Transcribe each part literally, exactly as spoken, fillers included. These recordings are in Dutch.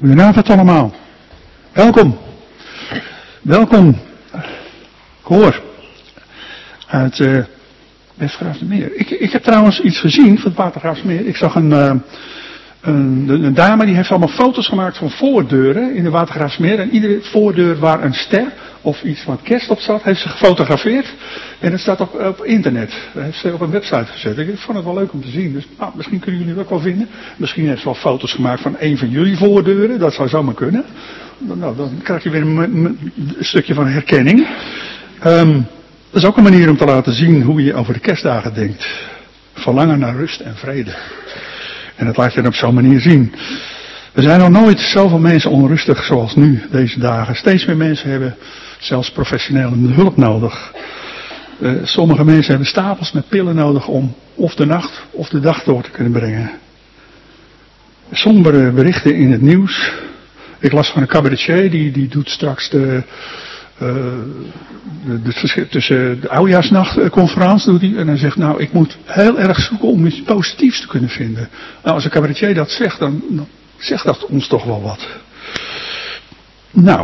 Goedenavond allemaal. Welkom. Welkom. Koor. Uit uh, Westgraafsmeer. Ik, ik heb trouwens iets gezien van het Watergraafsmeer. Ik zag een, uh, een, een dame die heeft allemaal foto's gemaakt van voordeuren in de Watergraafsmeer. En iedere voordeur waar een ster of iets van kerst op zat, heeft ze gefotografeerd. En het staat op, op internet. Dat heeft ze op een website gezet. Ik vond het wel leuk om te zien. Dus nou, misschien kunnen jullie het ook wel vinden. Misschien heeft ze wel foto's gemaakt van een van jullie voordeuren. Dat zou zomaar kunnen. Nou, dan krijg je weer een, een, een stukje van herkenning. Um, dat is ook een manier om te laten zien hoe je over de kerstdagen denkt. Verlangen naar rust en vrede. En dat laat je dan op zo'n manier zien. Er zijn nog nooit zoveel mensen onrustig zoals nu, deze dagen. Steeds meer mensen hebben zelfs professionele hulp nodig. Uh, sommige mensen hebben stapels met pillen nodig om of de nacht of de dag door te kunnen brengen. Sombere berichten in het nieuws. Ik las van een cabaretier, die, die doet straks de, uh, de, de verschil tussen de oudejaarsnachtconferentie doet hij. En hij zegt, nou, ik moet heel erg zoeken om iets positiefs te kunnen vinden. Nou, als een cabaretier dat zegt, dan, dan zegt dat ons toch wel wat. Nou,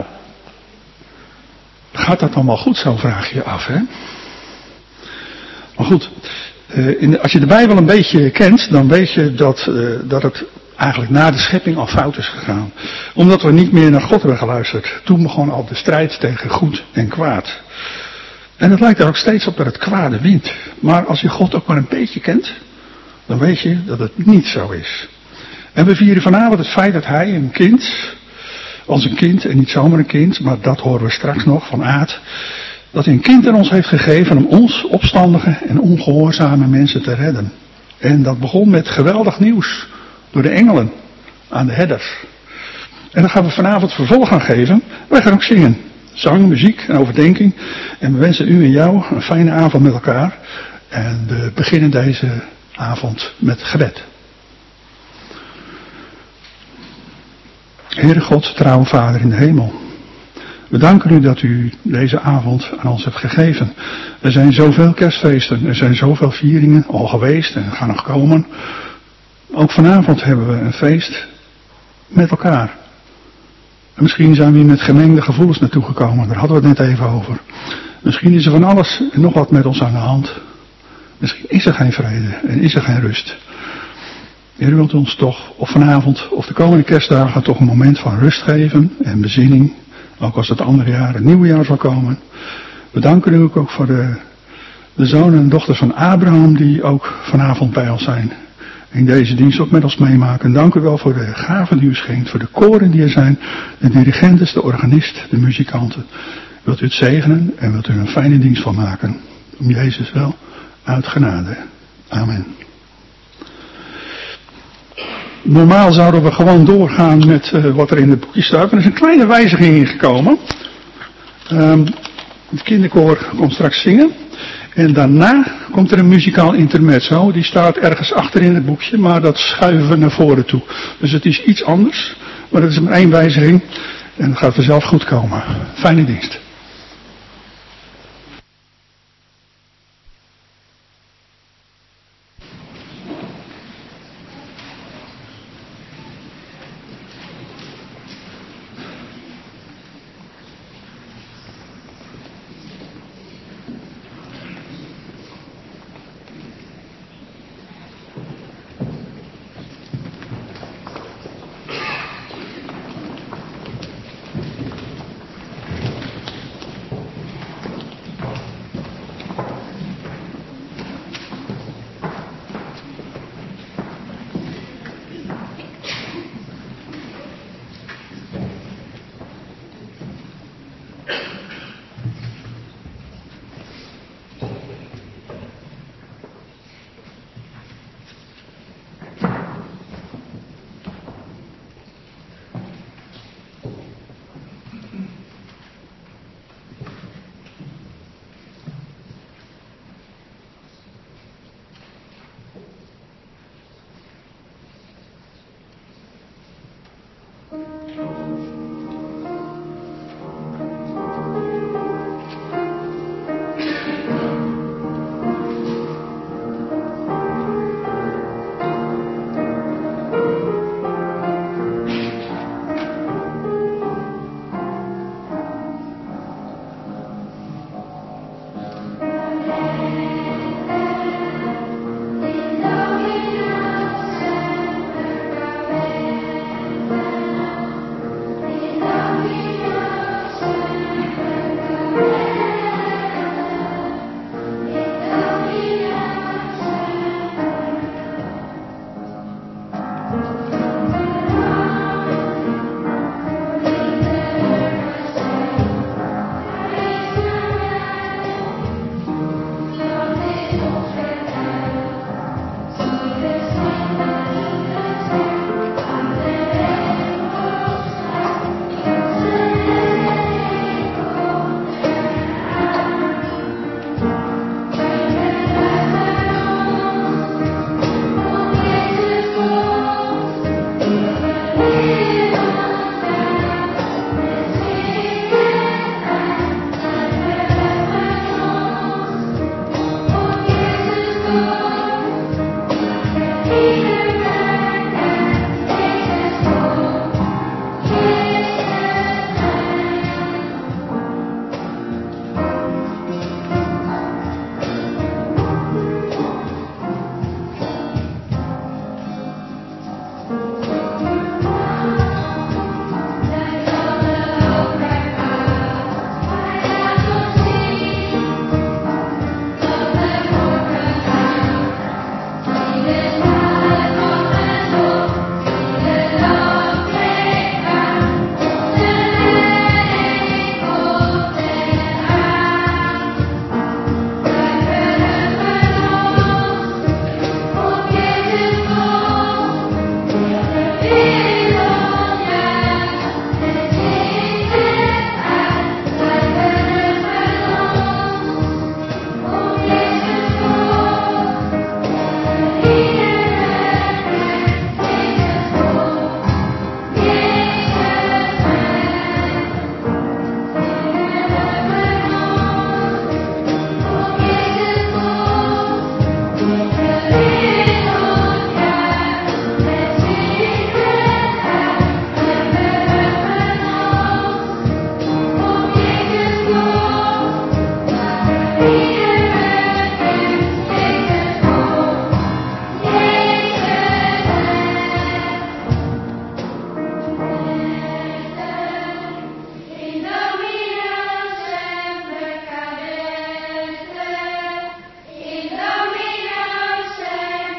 gaat dat allemaal goed zo, vraag je je af, hè? Maar goed, uh, in de, als je de Bijbel een beetje kent, dan weet je dat, uh, dat het eigenlijk na de schepping al fout is gegaan. Omdat we niet meer naar God hebben geluisterd. Toen begon al de strijd tegen goed en kwaad. En het lijkt er ook steeds op dat het kwade wint. Maar als je God ook maar een beetje kent, dan weet je dat het niet zo is. En we vieren vanavond het feit dat hij een kind, als een kind en niet zomaar een kind, maar dat horen we straks nog van Aad, dat hij een kind aan ons heeft gegeven om ons opstandige en ongehoorzame mensen te redden. En dat begon met geweldig nieuws door de engelen aan de herders. En dan gaan we vanavond vervolg aan geven. Wij gaan ook zingen. Zang, muziek en overdenking. En we wensen u en jou een fijne avond met elkaar. En we beginnen deze avond met gebed. Heere God, trouwe Vader in de hemel. We danken u dat u deze avond aan ons hebt gegeven. Er zijn zoveel kerstfeesten, er zijn zoveel vieringen al geweest en gaan nog komen. Ook vanavond hebben we een feest met elkaar. En misschien zijn we hier met gemengde gevoelens naartoe gekomen, daar hadden we het net even over. Misschien is er van alles en nog wat met ons aan de hand. Misschien is er geen vrede en is er geen rust. Heer, u wilt ons toch of vanavond of de komende kerstdagen toch een moment van rust geven en bezinning. Ook als het andere jaar, het nieuwe jaar zal komen. We danken u ook voor de, de zonen en dochters van Abraham die ook vanavond bij ons zijn. In deze dienst ook met ons meemaken. Dank u wel voor de gaven die u schenkt, voor de koren die er zijn, de dirigentes, de organist, de muzikanten. Wilt u het zegenen en wilt u een fijne dienst van maken. Om Jezus wel, uit genade. Amen. Normaal zouden we gewoon doorgaan met uh, wat er in het boekje staat. Er is een kleine wijziging ingekomen. Um, het kinderkoor komt straks zingen. En daarna komt er een muzikaal intermezzo. Die staat ergens achter in het boekje, maar dat schuiven we naar voren toe. Dus het is iets anders, maar het is maar één wijziging. En dat gaat vanzelf goed komen. Fijne dienst. In the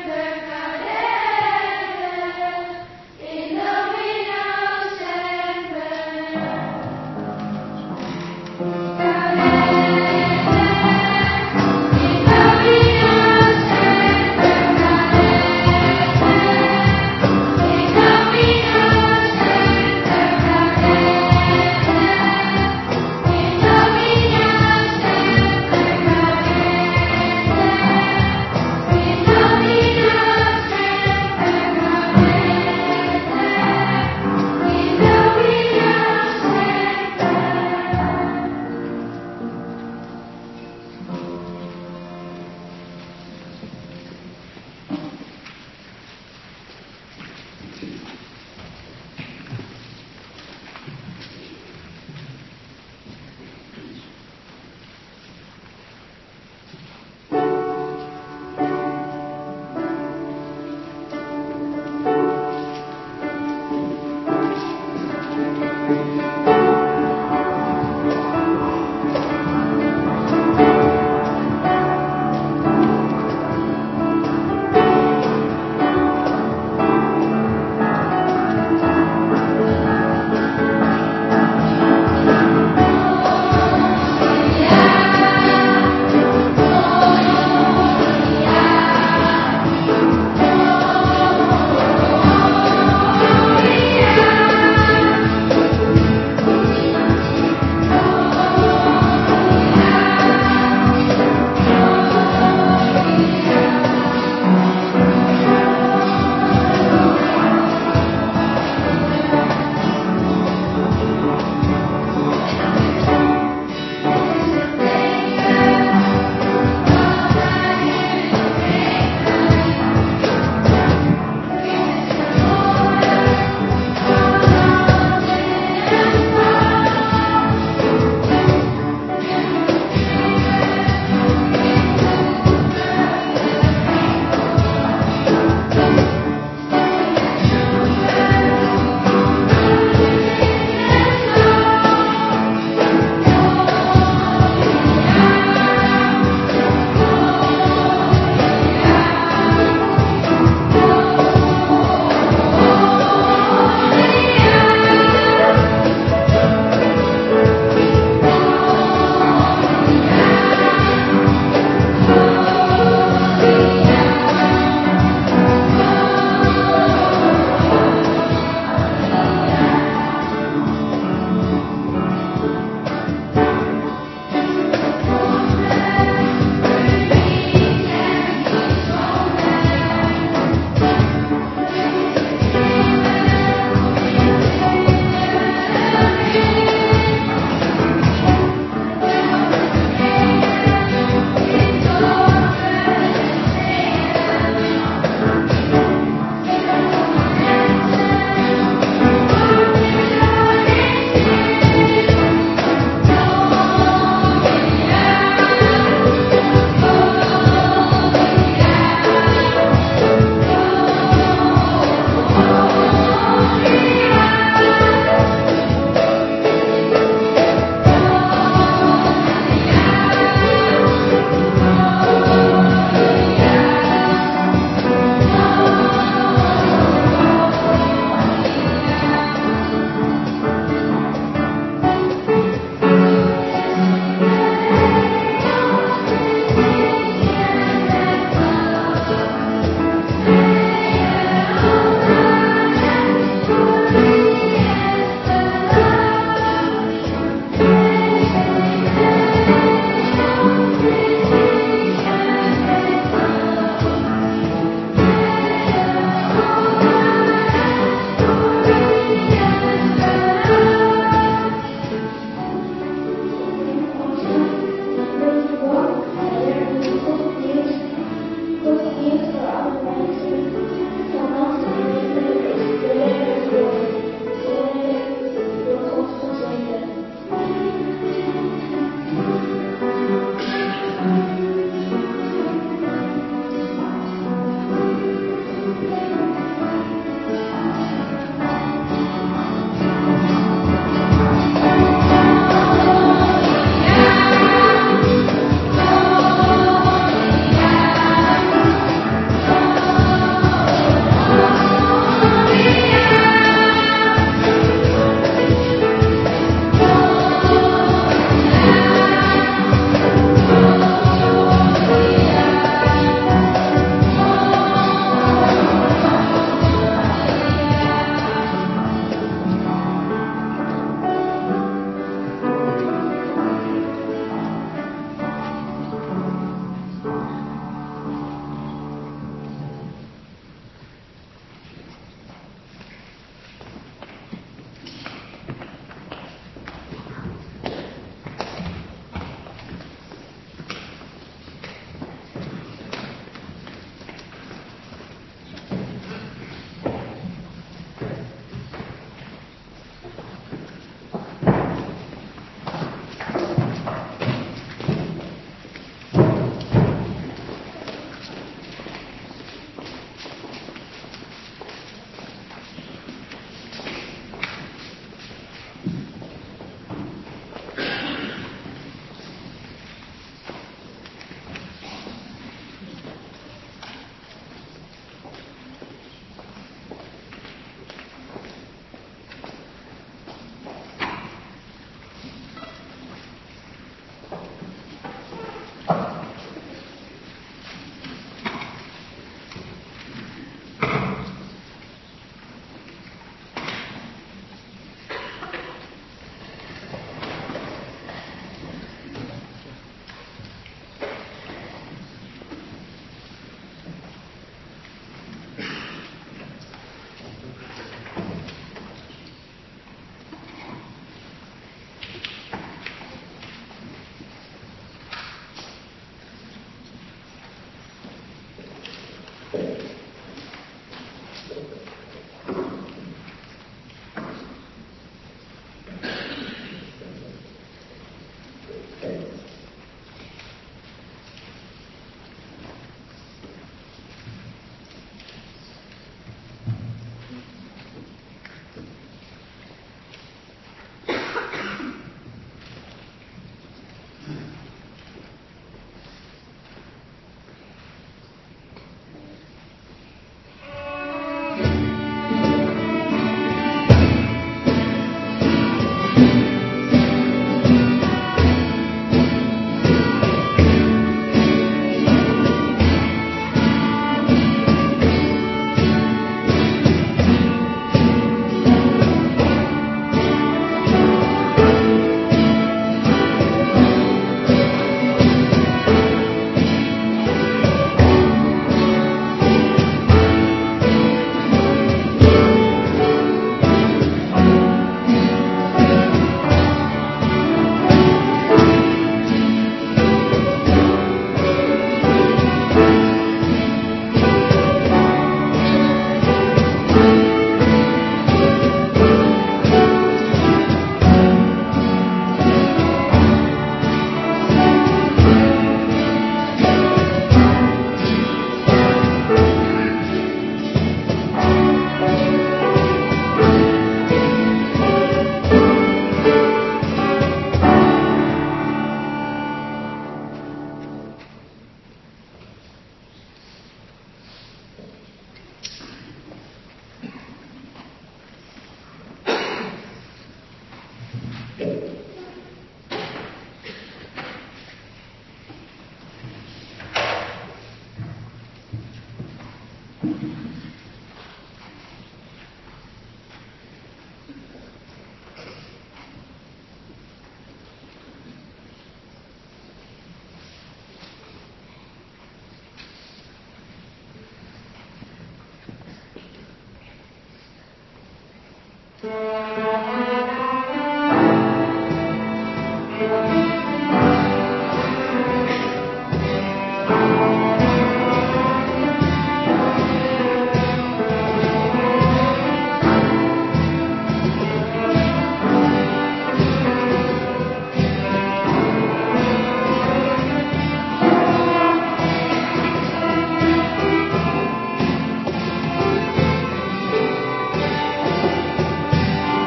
Thank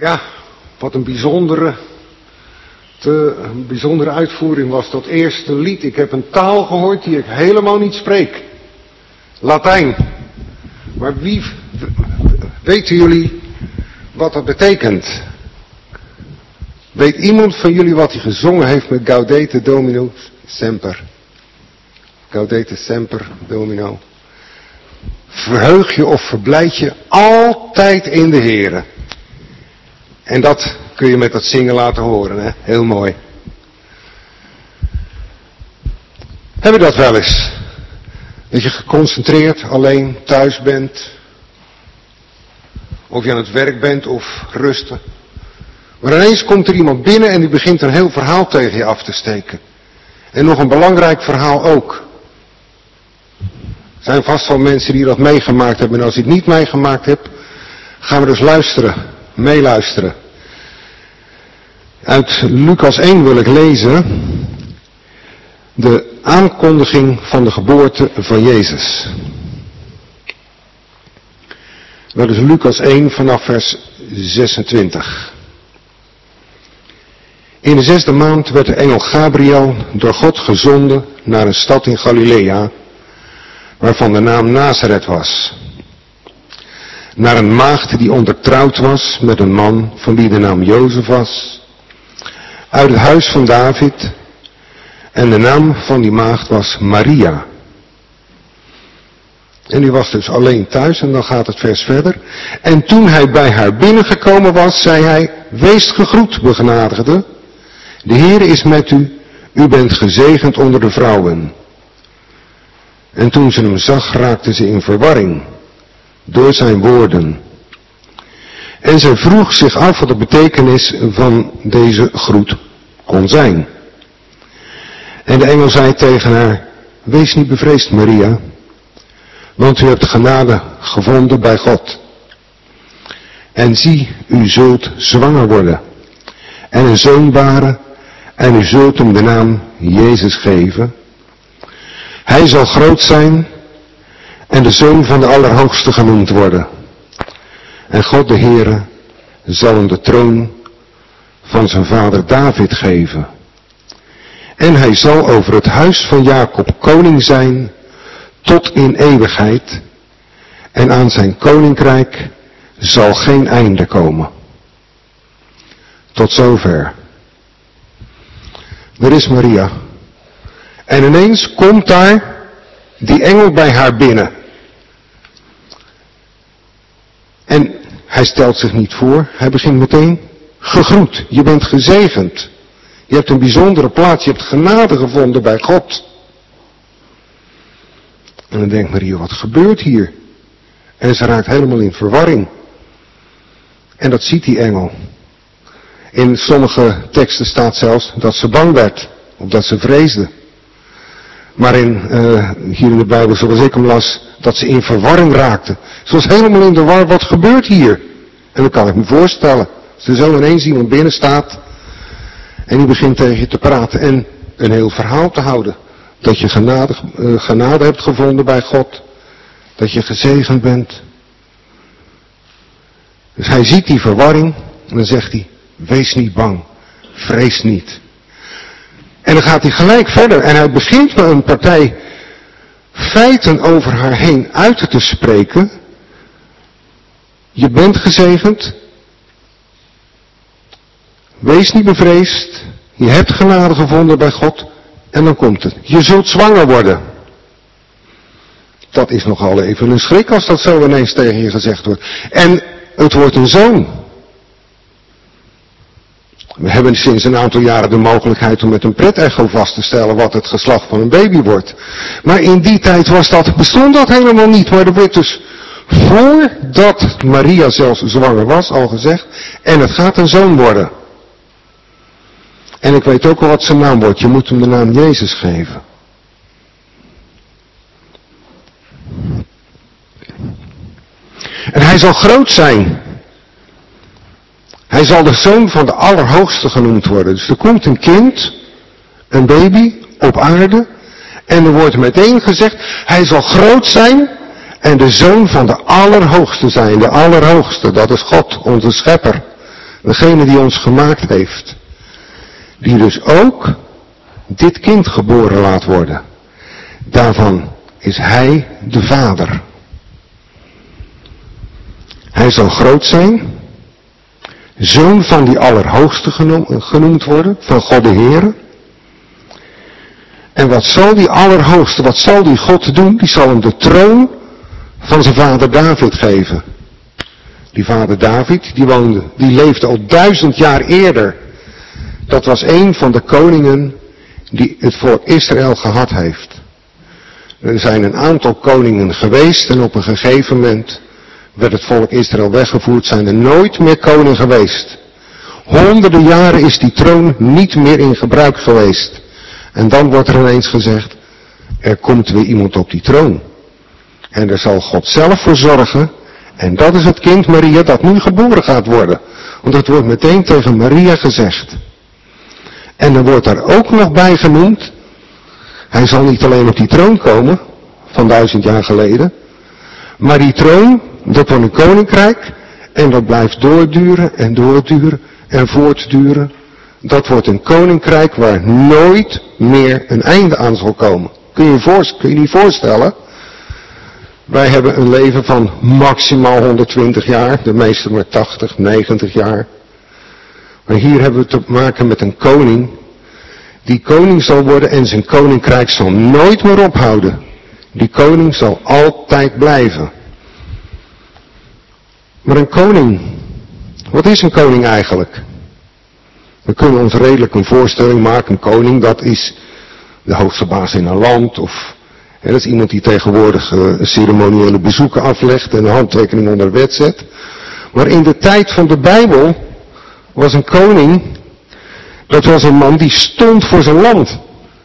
Ja, wat een bijzondere, te, een bijzondere uitvoering was dat eerste lied. Ik heb een taal gehoord die ik helemaal niet spreek. Latijn. Maar wie, weten jullie wat dat betekent? Weet iemand van jullie wat hij gezongen heeft met Gaudete Domino Semper? Gaudete Semper Domino. Verheug je of verblijd je altijd in de Here. En dat kun je met dat zingen laten horen, hè? Heel mooi. Heb je dat wel eens? Dat je geconcentreerd alleen thuis bent. Of je aan het werk bent of rusten. Maar ineens komt er iemand binnen en die begint een heel verhaal tegen je af te steken. En nog een belangrijk verhaal ook. Er zijn vast wel mensen die dat meegemaakt hebben. En als je het niet meegemaakt hebt, gaan we dus luisteren. Meeluisteren. Uit Lucas één wil ik lezen. De aankondiging van de geboorte van Jezus. Dat is Lucas één vanaf vers zesentwintig. In de zesde maand werd de engel Gabriel door God gezonden naar een stad in Galilea, waarvan de naam Nazareth was. Naar een maagd die ondertrouwd was met een man van wie de naam Jozef was, uit het huis van David, en de naam van die maagd was Maria. En die was dus alleen thuis, en dan gaat het vers verder. En toen hij bij haar binnengekomen was, zei hij, wees gegroet, begenadigde. De Heer is met u, u bent gezegend onder de vrouwen. En toen ze hem zag, raakte ze in verwarring door zijn woorden. En zij vroeg zich af wat de betekenis van deze groet kon zijn. En de engel zei tegen haar, wees niet bevreesd, Maria, want u hebt genade gevonden bij God. En zie, u zult zwanger worden en een zoon baren, en u zult hem de naam Jezus geven. Hij zal groot zijn en de Zoon van de Allerhoogste genoemd worden. En God de Heere zal hem de troon van zijn vader David geven. En hij zal over het huis van Jacob koning zijn tot in eeuwigheid. En aan zijn koninkrijk zal geen einde komen. Tot zover. Er is Maria. En ineens komt daar die engel bij haar binnen. En hij stelt zich niet voor. Hij begint meteen gegroet. Je bent gezegend. Je hebt een bijzondere plaats. Je hebt genade gevonden bij God. En dan denkt Maria, wat gebeurt hier? En ze raakt helemaal in verwarring. En dat ziet die engel. In sommige teksten staat zelfs dat ze bang werd. Of dat ze vreesde. Maar in, uh, hier in de Bijbel, zoals ik hem las, dat ze in verwarring raakte. Ze was helemaal in de war, wat gebeurt hier? En dan kan ik me voorstellen. Als er zo ineens iemand binnen staat. En die begint tegen je te praten. En een heel verhaal te houden. Dat je genade, uh, genade hebt gevonden bij God. Dat je gezegend bent. Dus hij ziet die verwarring. En dan zegt hij, wees niet bang. Vrees niet. En dan gaat hij gelijk verder. En hij begint met een partij feiten over haar heen uit te spreken. Je bent gezegend. Wees niet bevreesd. Je hebt genade gevonden bij God. En dan komt het. Je zult zwanger worden. Dat is nogal even een schrik als dat zo ineens tegen je gezegd wordt. En het wordt een zoon. We hebben sinds een aantal jaren de mogelijkheid om met een pret-echo vast te stellen wat het geslacht van een baby wordt. Maar in die tijd was dat, bestond dat helemaal niet. Maar er werd dus voordat Maria zelfs zwanger was al gezegd. En het gaat een zoon worden. En ik weet ook al wat zijn naam wordt. Je moet hem de naam Jezus geven. En hij zal groot zijn. Hij zal de zoon van de Allerhoogste genoemd worden. Dus er komt een kind, een baby, op aarde. En er wordt meteen gezegd, hij zal groot zijn en de zoon van de Allerhoogste zijn. De Allerhoogste, dat is God, onze schepper. Degene die ons gemaakt heeft. Die dus ook dit kind geboren laat worden. Daarvan is hij de Vader. Hij zal groot zijn. Zoon van die Allerhoogste genoemd worden. Van God de Heer. En wat zal die Allerhoogste, wat zal die God doen? Die zal hem de troon van zijn vader David geven. Die vader David, die woonde, die leefde al duizend jaar eerder. Dat was een van de koningen die het volk Israël gehad heeft. Er zijn een aantal koningen geweest en op een gegeven moment werd het volk Israël weggevoerd, zijn er nooit meer koning geweest. Honderden jaren is die troon niet meer in gebruik geweest. En dan wordt er ineens gezegd, er komt weer iemand op die troon. En daar zal God zelf voor zorgen. En dat is het kind Maria dat nu geboren gaat worden. Want dat wordt meteen tegen Maria gezegd. En er wordt daar ook nog bij genoemd, hij zal niet alleen op die troon komen, van duizend jaar geleden. Maar die troon, dat wordt een koninkrijk. En dat blijft doorduren en doorduren en voortduren. Dat wordt een koninkrijk waar nooit meer een einde aan zal komen. Kun je voor, kun je niet voorstellen? Wij hebben een leven van maximaal honderdtwintig jaar. De meesten maar tachtig, negentig jaar. Maar hier hebben we te maken met een koning. Die koning zal worden en zijn koninkrijk zal nooit meer ophouden. Die koning zal altijd blijven. Maar een koning, wat is een koning eigenlijk? We kunnen ons redelijk een voorstelling maken. Een koning, dat is de hoogste baas in een land. Of hè, dat is iemand die tegenwoordig uh, ceremoniële bezoeken aflegt en een handtekening onder de wet zet. Maar in de tijd van de Bijbel was een koning, dat was een man die stond voor zijn land.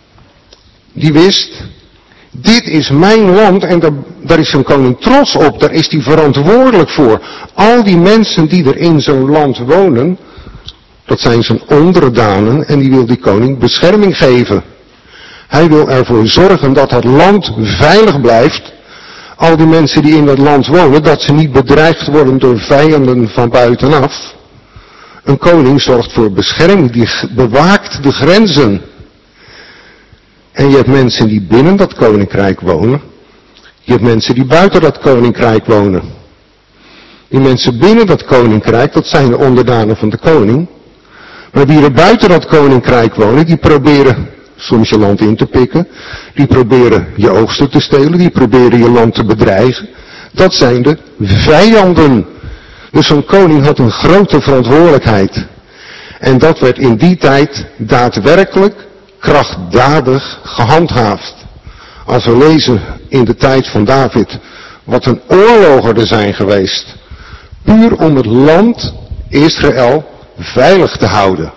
Die wist, dit is mijn land en daar, daar is zo'n koning trots op. Daar is hij verantwoordelijk voor. Al die mensen die er in zo'n land wonen, dat zijn zijn onderdanen en die wil die koning bescherming geven. Hij wil ervoor zorgen dat het land veilig blijft. Al die mensen die in dat land wonen, dat ze niet bedreigd worden door vijanden van buitenaf. Een koning zorgt voor bescherming, die bewaakt de grenzen. En je hebt mensen die binnen dat koninkrijk wonen. Je hebt mensen die buiten dat koninkrijk wonen. Die mensen binnen dat koninkrijk, dat zijn de onderdanen van de koning. Maar die er buiten dat koninkrijk wonen, die proberen soms je land in te pikken. Die proberen je oogsten te stelen. Die proberen je land te bedreigen. Dat zijn de vijanden. Dus zo'n koning had een grote verantwoordelijkheid. En dat werd in die tijd daadwerkelijk krachtdadig gehandhaafd. Als we lezen in de tijd van David wat een oorlogen er zijn geweest. Puur om het land Israël veilig te houden.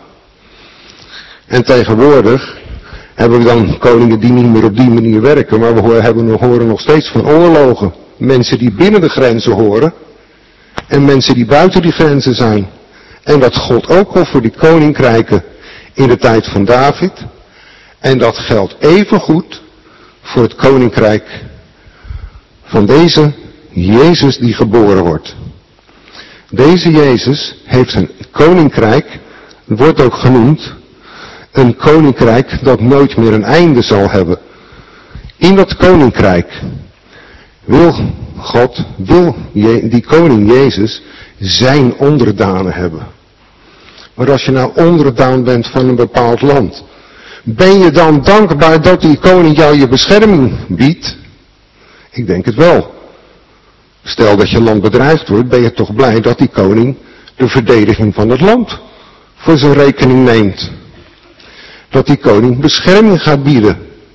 En tegenwoordig hebben we dan koningen die niet meer op die manier werken. Maar we hebben, horen nog steeds van oorlogen. Mensen die binnen de grenzen horen. En mensen die buiten die grenzen zijn. En dat gold ook al voor die koninkrijken in de tijd van David. En dat geldt evengoed voor het koninkrijk van deze Jezus die geboren wordt. Deze Jezus heeft een koninkrijk, wordt ook genoemd, een koninkrijk dat nooit meer een einde zal hebben. In dat koninkrijk wil God, wil die koning Jezus zijn onderdanen hebben. Maar als je nou onderdaan bent van een bepaald land, ben je dan dankbaar dat die koning jou je bescherming biedt? Ik denk het wel. Stel dat je land bedreigd wordt, ben je toch blij dat die koning de verdediging van het land voor zijn rekening neemt. Dat die koning bescherming gaat bieden.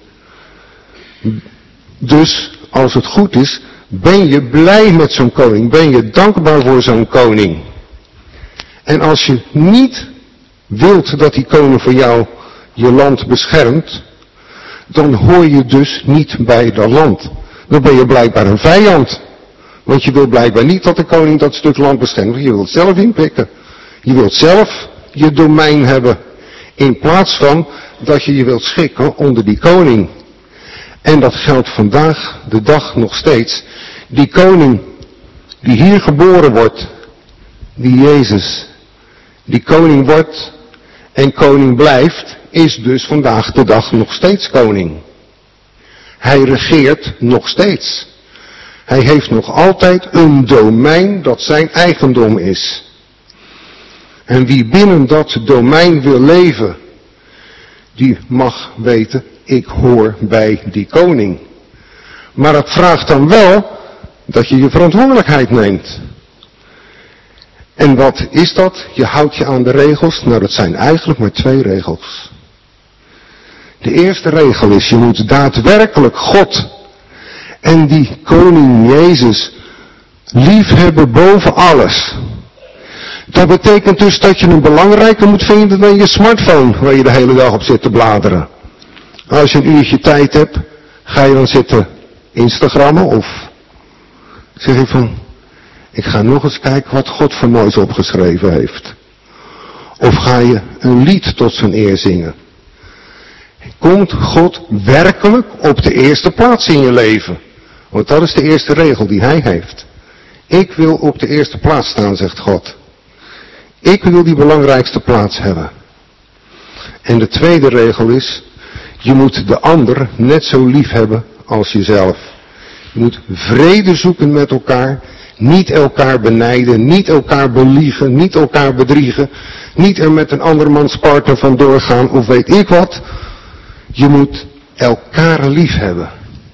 Dus, als het goed is, ben je blij met zo'n koning. Ben je dankbaar voor zo'n koning. En als je niet wilt dat die koning voor jou je land beschermt, dan hoor je dus niet bij dat land. Dan ben je blijkbaar een vijand. Want je wil blijkbaar niet dat de koning dat stuk land beschermt. Je wilt zelf inpikken. Je wilt zelf je domein hebben. In plaats van dat je je wilt schikken onder die koning. En dat geldt vandaag de dag nog steeds. Die koning die hier geboren wordt, die Jezus, die koning wordt en koning blijft, is dus vandaag de dag nog steeds koning. Hij regeert nog steeds. Hij heeft nog altijd een domein dat zijn eigendom is. En wie binnen dat domein wil leven, die mag weten, ik hoor bij die koning. Maar het vraagt dan wel dat je je verantwoordelijkheid neemt. En wat is dat? Je houdt je aan de regels. Nou, dat zijn eigenlijk maar twee regels. De eerste regel is, je moet daadwerkelijk God en die koning Jezus liefhebben boven alles. Dat betekent dus dat je hem belangrijker moet vinden dan je smartphone, waar je de hele dag op zit te bladeren. Als je een uurtje tijd hebt, ga je dan zitten Instagrammen of zeg je van, ik ga nog eens kijken wat God voor moois opgeschreven heeft. Of ga je een lied tot zijn eer zingen. Komt God werkelijk op de eerste plaats in je leven? Want dat is de eerste regel die hij heeft. Ik wil op de eerste plaats staan, zegt God. Ik wil die belangrijkste plaats hebben. En de tweede regel is, je moet de ander net zo lief hebben als jezelf. Je moet vrede zoeken met elkaar, niet elkaar benijden, niet elkaar beliegen, niet elkaar bedriegen, niet er met een andermans partner vandoor gaan of weet ik wat. Je moet elkaar lief hebben.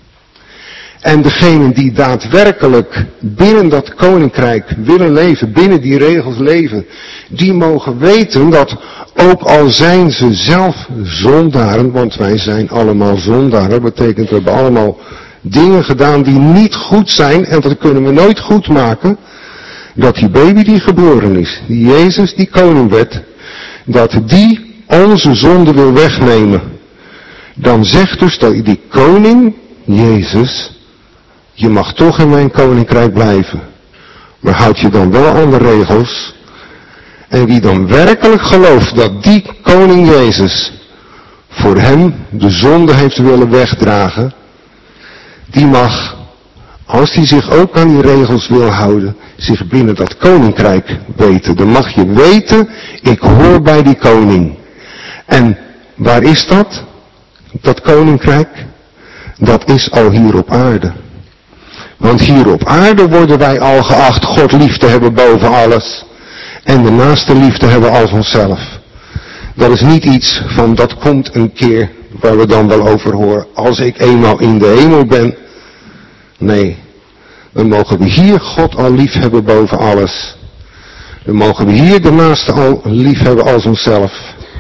En degenen die daadwerkelijk binnen dat koninkrijk willen leven, binnen die regels leven, die mogen weten dat ook al zijn ze zelf zondaren, want wij zijn allemaal zondaren, dat betekent we hebben allemaal dingen gedaan die niet goed zijn en dat kunnen we nooit goed maken, dat die baby die geboren is, die Jezus die koning werd, dat die onze zonde wil wegnemen. Dan zegt dus dat die koning, Jezus, je mag toch in mijn koninkrijk blijven. Maar houd je dan wel aan de regels. En wie dan werkelijk gelooft dat die koning Jezus voor hem de zonde heeft willen wegdragen, die mag, als hij zich ook aan die regels wil houden, zich binnen dat koninkrijk weten. Dan mag je weten, ik hoor bij die koning. En waar is dat? Dat koninkrijk? Dat is al hier op aarde. Want hier op aarde worden wij al geacht God lief te hebben boven alles. En de naaste liefde hebben als onszelf. Dat is niet iets van dat komt een keer waar we dan wel over horen. Als ik eenmaal in de hemel ben. Nee, dan mogen we hier God al lief hebben boven alles. Dan mogen we hier de naaste al lief hebben als onszelf.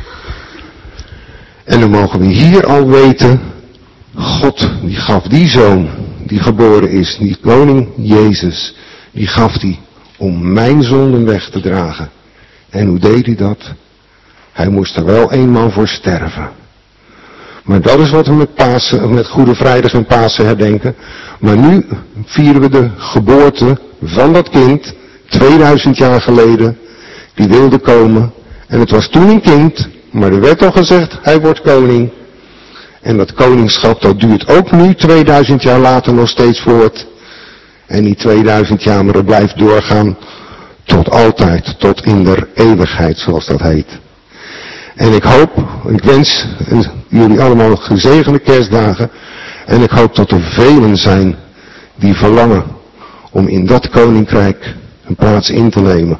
En dan mogen we hier al weten, God die gaf die zoon die geboren is, die koning Jezus, die gaf die om mijn zonden weg te dragen. En hoe deed hij dat? Hij moest er wel eenmaal voor sterven. Maar dat is wat we met Pasen, met Goede Vrijdag en Pasen herdenken. Maar nu vieren we de geboorte van dat kind, tweeduizend jaar geleden, die wilde komen. En het was toen een kind, maar er werd al gezegd, hij wordt koning. En dat koningschap, dat duurt ook nu, tweeduizend jaar later nog steeds voort. En niet tweeduizend jaar, maar het blijft doorgaan tot altijd, tot in der eeuwigheid, zoals dat heet. En ik hoop, ik wens jullie allemaal gezegende kerstdagen. En ik hoop dat er velen zijn die verlangen om in dat koninkrijk een plaats in te nemen.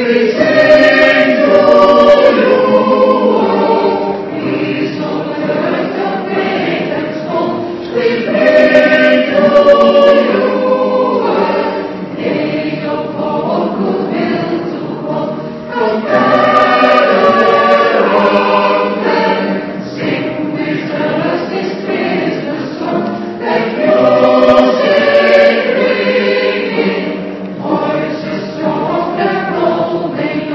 Voices of the rolling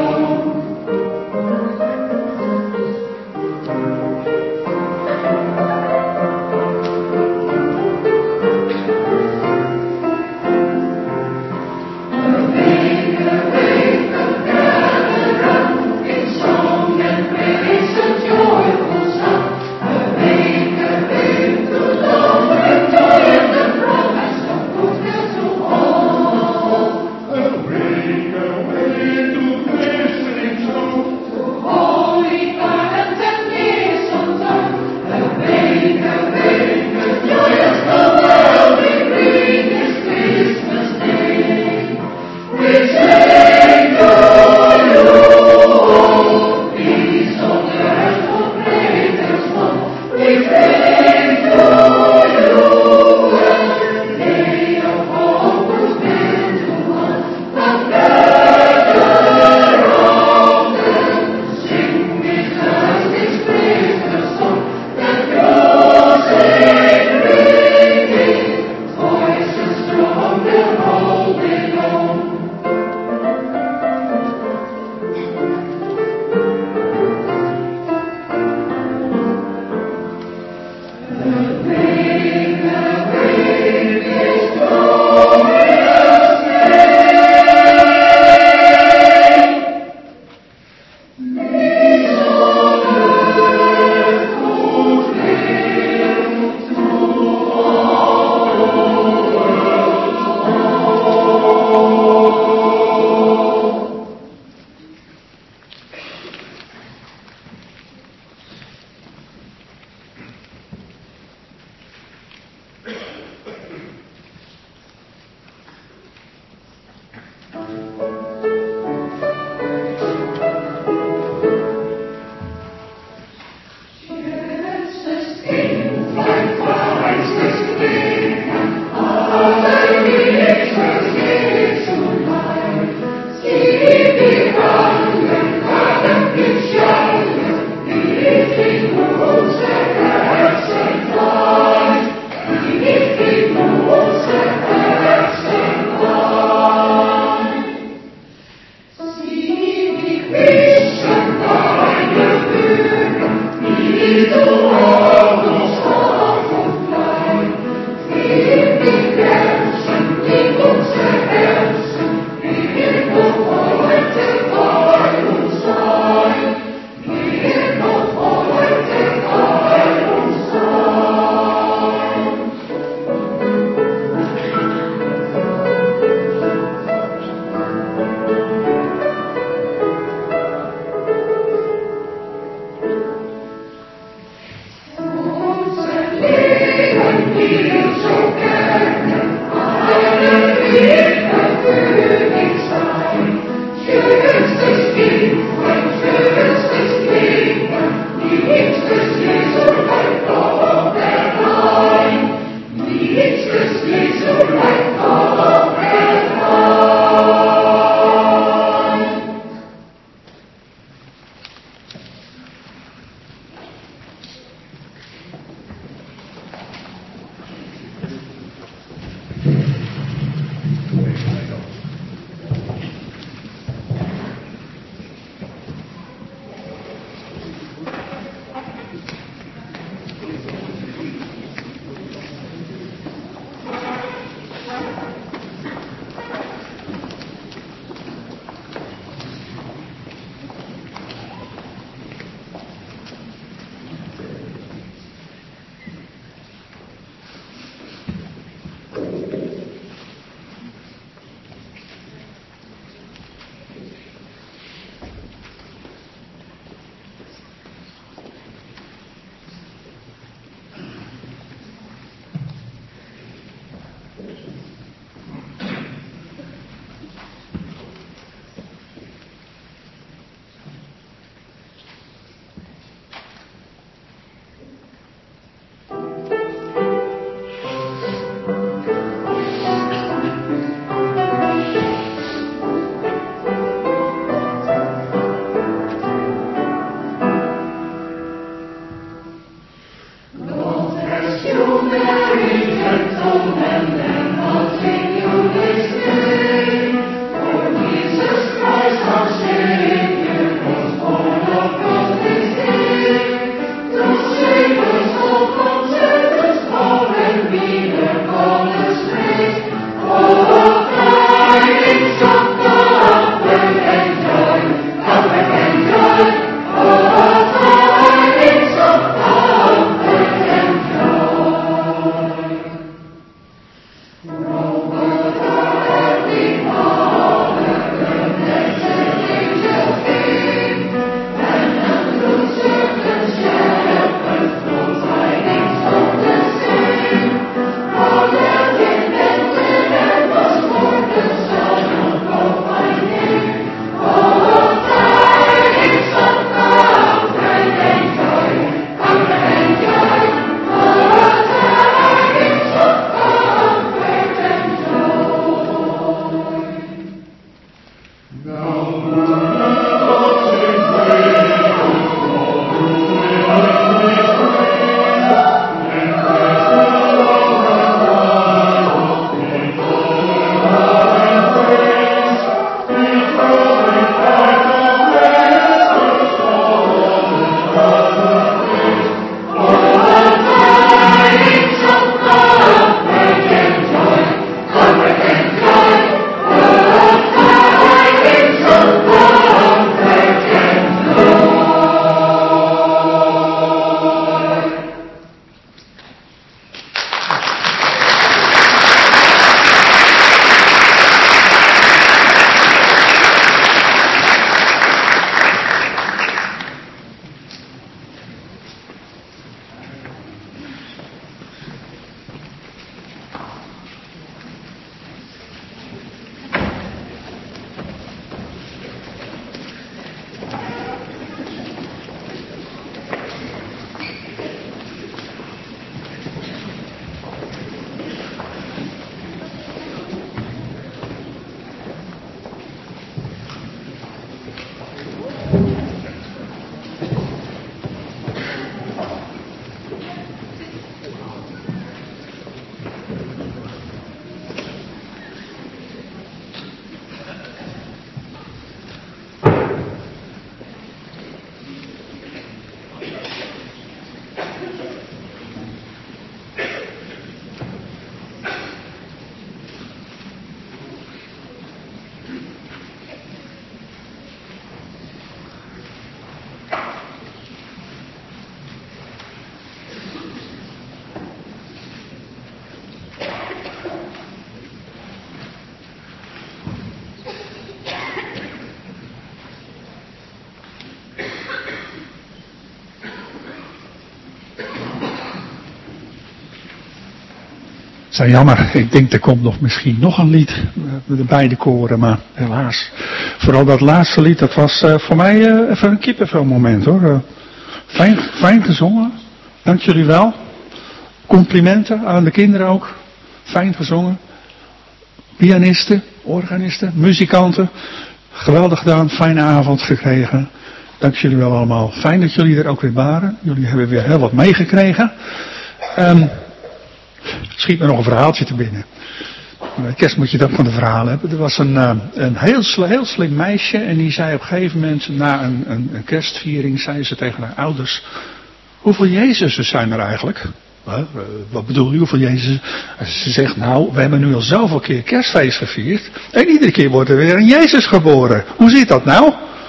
Zijn jammer, ik denk er komt nog misschien nog een lied met de beide koren, maar helaas. Vooral dat laatste lied, dat was uh, voor mij uh, even een kippenvel moment hoor. Uh, fijn, fijn gezongen, dank jullie wel. Complimenten aan de kinderen ook, fijn gezongen. Pianisten, organisten, muzikanten, geweldig gedaan, fijne avond gekregen. Dank jullie wel allemaal, fijn dat jullie er ook weer waren. Jullie hebben weer heel wat meegekregen. Um, Schiet me nog een verhaaltje te binnen. Bij kerst moet je dat van de verhalen hebben. Er was een, uh, een heel, heel slim meisje en die zei op een gegeven moment na een, een, een kerstviering, zei ze tegen haar ouders: hoeveel Jezusen zijn er eigenlijk? Uh, uh, wat bedoel je, hoeveel Jezusen? Ze zegt: nou, we hebben nu al zoveel keer kerstfeest gevierd en iedere keer wordt er weer een Jezus geboren. Hoe zit dat nou?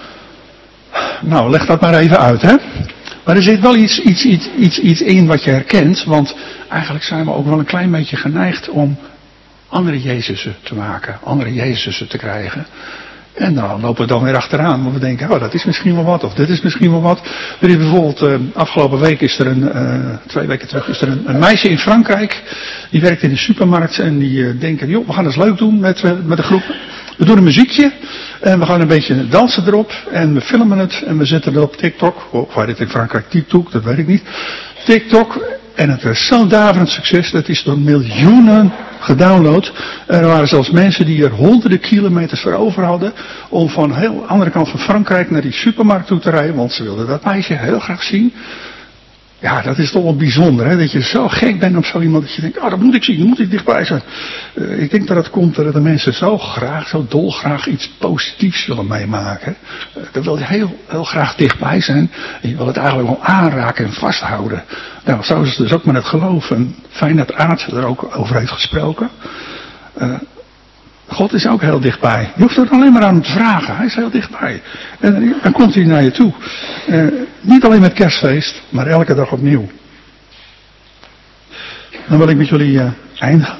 Nou, leg dat maar even uit, hè. Maar er zit wel iets, iets, iets, iets, iets in wat je herkent, want eigenlijk zijn we ook wel een klein beetje geneigd om andere Jezusen te maken, andere Jezusen te krijgen. En dan lopen we dan weer achteraan, want we denken, oh dat is misschien wel wat, of dit is misschien wel wat. Er is bijvoorbeeld, uh, afgelopen week is er een, uh, twee weken terug, is er een, een meisje in Frankrijk, die werkt in de supermarkt en die uh, denken, joh, we gaan eens leuk doen met, uh, met de groep. We doen een muziekje en we gaan een beetje dansen erop en we filmen het en we zetten het op TikTok. Of waar dit in Frankrijk TikTok, dat weet ik niet. TikTok. En het is zo'n daverend succes, dat is door miljoenen gedownload. Er waren zelfs mensen die er honderden kilometers voor over hadden om van de heel andere kant van Frankrijk naar die supermarkt toe te rijden, want ze wilden dat meisje heel graag zien. Ja, dat is toch wel bijzonder, hè? Dat je zo gek bent op zo iemand dat je denkt, oh dat moet ik zien, dat moet ik dichtbij zijn. Uh, ik denk dat het komt dat de mensen zo graag, zo dolgraag iets positiefs willen meemaken. Uh, dan wil je heel, heel graag dichtbij zijn en je wil het eigenlijk wel aanraken en vasthouden. Nou, zo is het dus ook met het geloof. En fijn dat Aart er ook over heeft gesproken. Uh, God is ook heel dichtbij. Je hoeft er alleen maar aan hem te vragen. Hij is heel dichtbij. En dan komt hij naar je toe. Uh, niet alleen met kerstfeest, maar elke dag opnieuw. Dan wil ik met jullie uh, eindigen.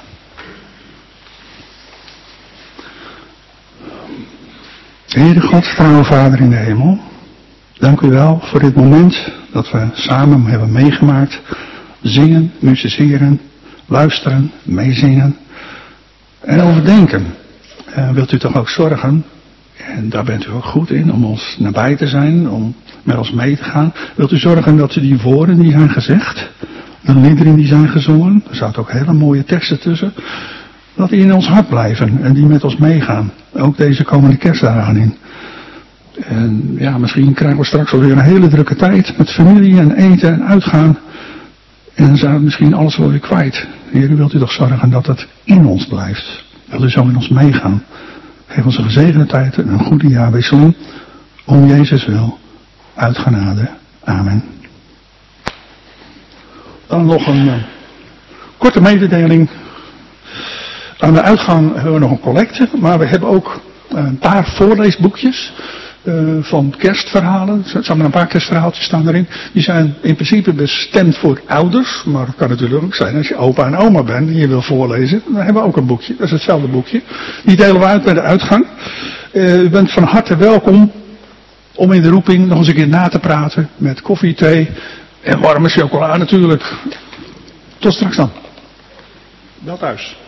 Heere God, trouwe Vader in de hemel. Dank u wel voor dit moment dat we samen hebben meegemaakt. Zingen, musiceren, luisteren, meezingen. En overdenken. Uh, wilt u toch ook zorgen, en daar bent u ook goed in, om ons nabij te zijn, om met ons mee te gaan. Wilt u zorgen dat u die woorden die zijn gezegd, de liederen die zijn gezongen, er zaten ook hele mooie teksten tussen, dat die in ons hart blijven en die met ons meegaan. Ook deze komende kerstdagen in. En ja, misschien krijgen we straks alweer een hele drukke tijd met familie en eten en uitgaan. En dan zijn we misschien alles wel weer kwijt. Heer, u wilt u toch zorgen dat het in ons blijft. Wilt u zo in ons meegaan. Geef ons een gezegende tijd en een goede jaarwisseling. Om Jezus wil. Uit genade. Amen. Dan nog een uh, korte mededeling. Aan de uitgang hebben we nog een collecte. Maar we hebben ook uh, een paar voorleesboekjes. Uh, van kerstverhalen. Er staan maar een paar kerstverhaaltjes staan erin. Die zijn in principe bestemd voor ouders. Maar het kan natuurlijk ook zijn als je opa en oma bent en je wil voorlezen. Dan hebben we ook een boekje. Dat is hetzelfde boekje. Die delen we uit bij de uitgang. Uh, u bent van harte welkom om in de roeping nog eens een keer na te praten. Met koffie, thee en warme chocola natuurlijk. Tot straks dan. Wel thuis.